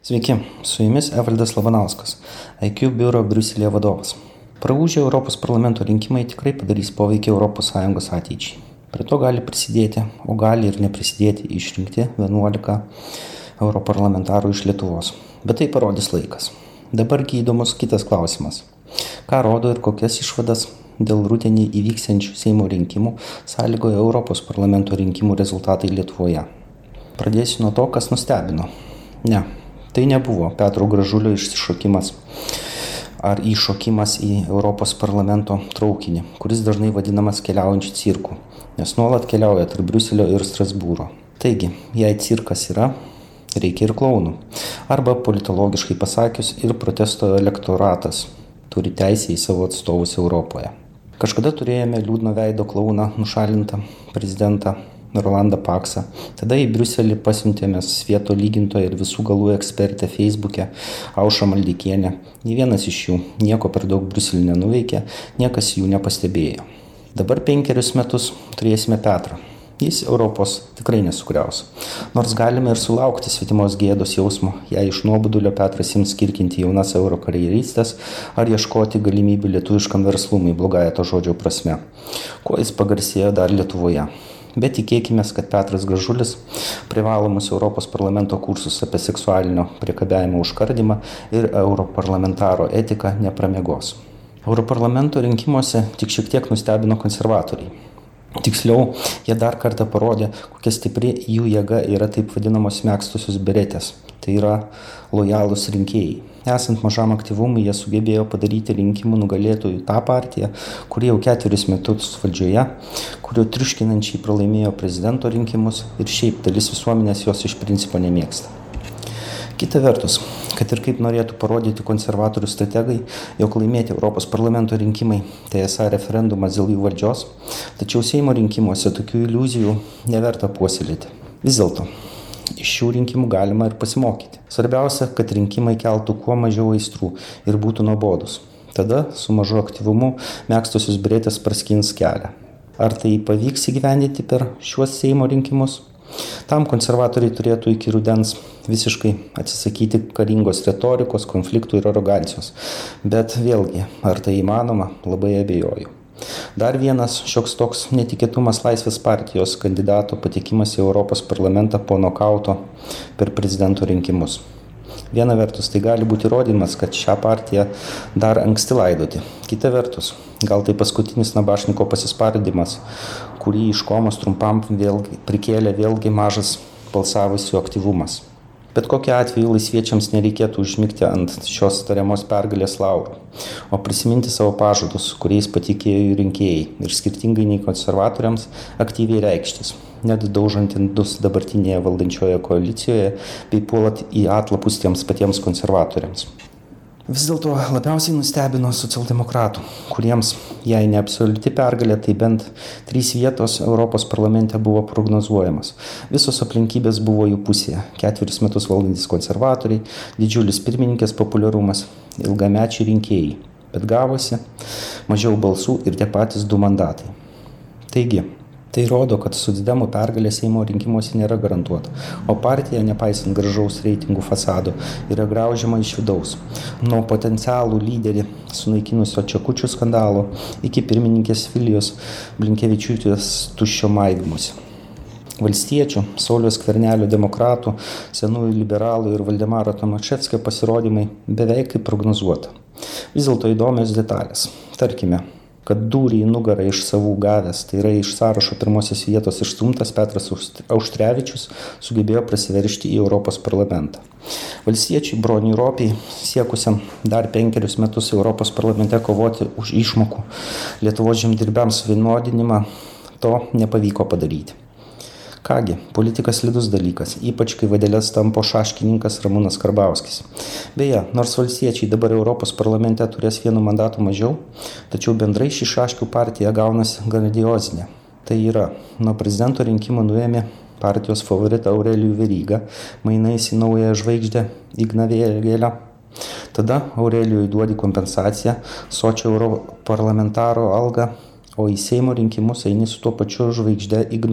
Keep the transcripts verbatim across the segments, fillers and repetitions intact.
Sveiki, su jumis Evaldas Labanauskas, I Q biuro Briuselyje vadovas. Praūžę Europos parlamento rinkimai tikrai padarys poveikį Europos Sąjungos ateičiai. Prie to gali prisidėti, o gali ir neprisidėti išrinkti vienuolika europarlamentarų iš Lietuvos. Bet tai parodys laikas. Dabargi įdomus kitas klausimas. Ką rodo ir kokias išvadas dėl rudenį įvyksiančių Seimo rinkimų sąlygoja Europos parlamento rinkimų rezultatai Lietuvoje? Pradėsiu nuo to, kas nustebino. Ne. Tai nebuvo Petro Gražulio išsišokimas ar įšokimas į Europos parlamento traukinį, kuris dažnai vadinamas keliaujančiu cirku, nes nuolat keliauja tarp Briuselio ir Strasbūro. Taigi, jei cirkas yra, reikia ir klounų. Arba politologiškai pasakius, ir protesto elektoratas turi teisę į savo atstovus Europoje. Kažkada turėjome liūdno veido klouną nušalintą prezidentą Rolandą Paksą. Tada į Briuselį pasiuntėme svieto lygintoją ir visų galų ekspertę Facebook'e Aušrą Maldeikienę. Nė vienas iš jų nieko per daug Briuselį nenuveikė, niekas jų nepastebėjo. Dabar penkerius metus turėsime Petrą. Jis Europos tikrai nesugriaus. Nors galime ir sulaukti svetimos gėdos jausmo, jei iš nuobodulio Petras ims kirkinti jaunas eurokarjeristės ar ieškoti galimybių lietuviškam verslumui blogąja to žodžio prasme, kuo jis pagarsėjo dar Lietuvoje. Bet tikėkime, kad Petras Gražulis privalomus Europos parlamento kursus apie seksualinio priekabiavimo užkardymą ir europarlamentaro etiką nepramiegos. Europarlamento rinkimuose tik šiek tiek nustebino konservatoriai. Tiksliau, jie dar kartą parodė, kokia stipri jų jėga yra taip vadinamos megztusios beretės. Tai yra lojalūs rinkėjai. Esant mažam aktyvumui, jie sugebėjo padaryti rinkimų nugalėtojų tą partiją, kuri jau ketverius metus valdžioje, kurio triuškinančiai pralaimėjo prezidento rinkimus ir šiaip dalis visuomenės jos iš principo nemėgsta. Kita vertus, kad ir kaip norėtų parodyti konservatorių strategai, jog laimėti Europos parlamento rinkimai, tai esą referendumas dėl jų valdžios, tačiau Seimo rinkimuose tokių iliuzijų neverta puoselėti. Vis dėlto, iš šių rinkimų galima ir pasimokyti. Svarbiausia, kad rinkimai keltų kuo mažiau aistrų ir būtų nuobodus. Tada su mažu aktyvumu megztusios beretės praskins kelią. Ar tai pavyks įgyvendinti per šiuos Seimo rinkimus? Tam konservatoriai turėtų iki rudens visiškai atsisakyti karingos retorikos, konfliktų ir arogancijos. Bet vėlgi, ar tai įmanoma, labai abejoju. Dar vienas šioks toks netikėtumas Laisvės partijos kandidato patekimas į Europos parlamentą po nokauto per prezidento rinkimus. Viena vertus, tai gali būti įrodymas, kad šią partiją dar anksti laidoti. Kita vertus, gal tai paskutinis Nabašniko pasispardymas, kurį iš komos trumpam vėlgi prikėlė vėlgi mažas balsavusių aktyvumas. Bet kokiu atveju laisviečiams nereikėtų užmigti ant šios tariamos pergalės laurų, o prisiminti savo pažadus, kuriais patikėjo jų rinkėjai ir skirtingai nei konservatoriams aktyviai reikštis, net daužant indus dabartinėje valdančioje koalicijoje bei puolat į atlapus tiems patiems konservatoriams. Vis dėlto labiausiai nustebino socialdemokratų, kuriems, jei ne absoliuti pergalė, tai bent trys vietos Europos parlamente buvo prognozuojamas. Visos aplinkybės buvo jų pusėje. Ketverius metus valdantis konservatoriai, didžiulis pirmininkės populiarumas, ilgamečiai rinkėjai. Bet gavosi mažiau balsų ir tie patys du mandatai. Taigi, tai rodo, kad socdemų pergalė Seimo rinkimuose nėra garantuota, o partija, nepaisant gražaus reitingų fasado, yra graužiama iš vidaus. Nuo potencialų lyderį sunaikinusio Čekučių skandalo iki pirmininkės Vilijos Blinkevičiūtės tuščio maivymosi. Valstiečių, Sauliaus Skvernelio demokratų, senųjų liberalų ir Valdemaro Tomaševskio pasirodymai beveik kaip prognozuota. Vis dėlto įdomios detalės. Tarkime, kad dūrį į nugarą iš savų gavęs, tai yra iš sąrašo pirmosios vietos išstumtas Petras Auštrevičius, sugebėjo prasiveržti į Europos parlamentą. Valstiečiui Broniui Ropei, siekusiam dar penkerius metus Europos parlamente kovoti už išmokų Lietuvos žemdirbiams vienodinimą, to nepavyko padaryti. Kągi, politikas slidus dalykas, ypač kai vadeles tampo šaškininkas Ramūnas Karbauskis. Beje, nors valstiečiai dabar Europos parlamente turės vienu mandatu mažiau, tačiau bendrai ši šaškių partija gaunasi grandiozinė. Tai yra, nuo prezidento rinkimų nuėmė partijos favoritą Aurelijų Verygą, mainais į naują žvaigždę Igną Vėgėlę. Tada Aurelijui duodi kompensaciją, sočio europarlamentaro algą, o į Seimo rinkimus eini su tuo pačiu žvaigžde Ignu.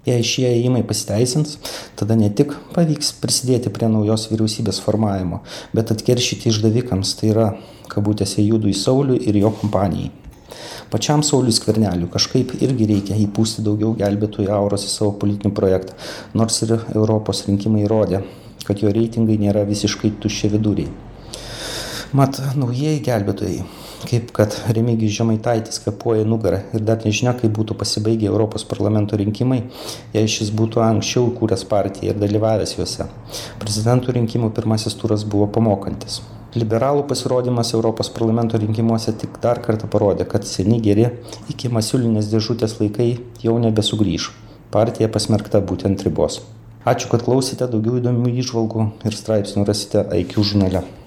Jei šie ėjimai pasiteisins, tada ne tik pavyks prisidėti prie naujos vyriausybės formavimo, bet atkeršyti išdavikams, tai yra, kabutėse, Judui Sauliui ir jo kompanijai. Pačiam Sauliui Skverneliui kažkaip irgi reikia įpūsti daugiau gelbėtojų auros į savo politinį projektą, nors ir Europos rinkimai įrodė, kad jo reitingai nėra visiškai tuščiaviduriai. Mat, naujieji gelbėtojai, kaip kad Remigijus Žemaitaitis kvėpuoja nugarą ir dar nežinia, kaip būtų pasibaigę Europos parlamento rinkimai, jei šis būtų anksčiau kūręs partiją ir dalyvavęs juose. Prezidentų rinkimų pirmasis turas buvo pamokantis. Liberalų pasirodymas Europos parlamento rinkimuose tik dar kartą parodė, kad seni geri iki masiulinės dėžutės laikai jau nebesugrįš. Partija pasmerkta būti ant ribos. Ačiū, kad klausėte, daugiau įdomių įžvalgų ir straipsnių rasite I Q žurnale.